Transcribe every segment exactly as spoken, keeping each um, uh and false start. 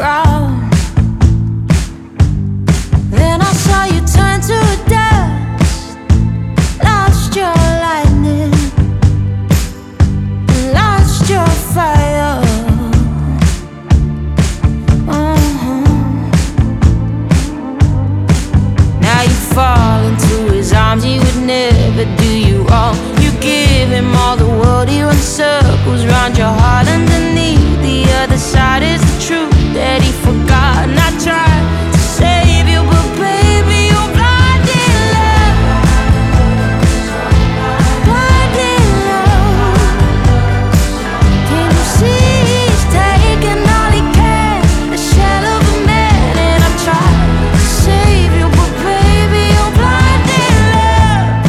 ground. Then I saw you turn to dust, lost your lightning, lost your fire. Fall into his arms, he would never do you wrong. You give him all the world, he runs circles round your heart. Underneath the other side is the truth that he forgot. And I tried to save you, but baby, you're blind in love, blind in love. Can you see he's taking all he can, a shell of a man? And I tried to save you, but baby, blind in love.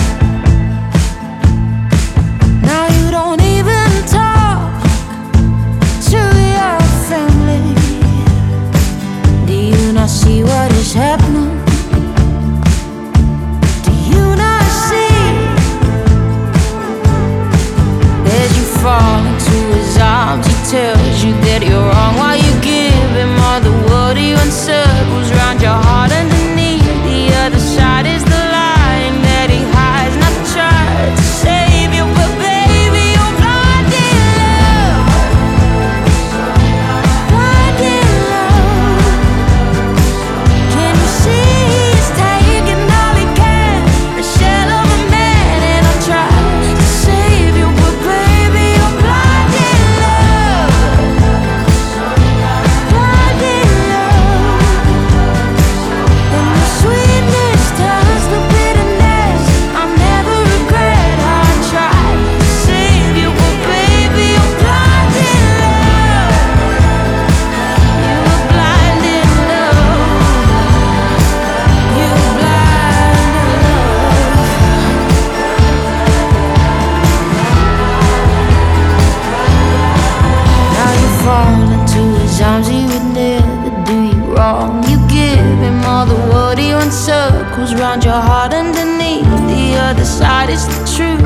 Now you don't even talk to your family. Do you not see what is happening? Do you not see? As you fall into his arms, he tells you that you're wrong, while you give him all the world. He runs circles round your heart. Underneath the other side is the line that he hides. And I tried to save you, but baby, you're blind in love, blind in love. Can you see he's taking all he can, a shell of a man? And I tried to save you, but baby, you're blind in love, blind in love. And the sweetness turns to bitterness. I'll never regret how I tried to save you, but baby, you're blind in love. You were blind in love. You were blind in love. Now you fall into his arms, he would never do you wrong. You give him all the world, he runs circles round your heart. Underneath the other side is the truth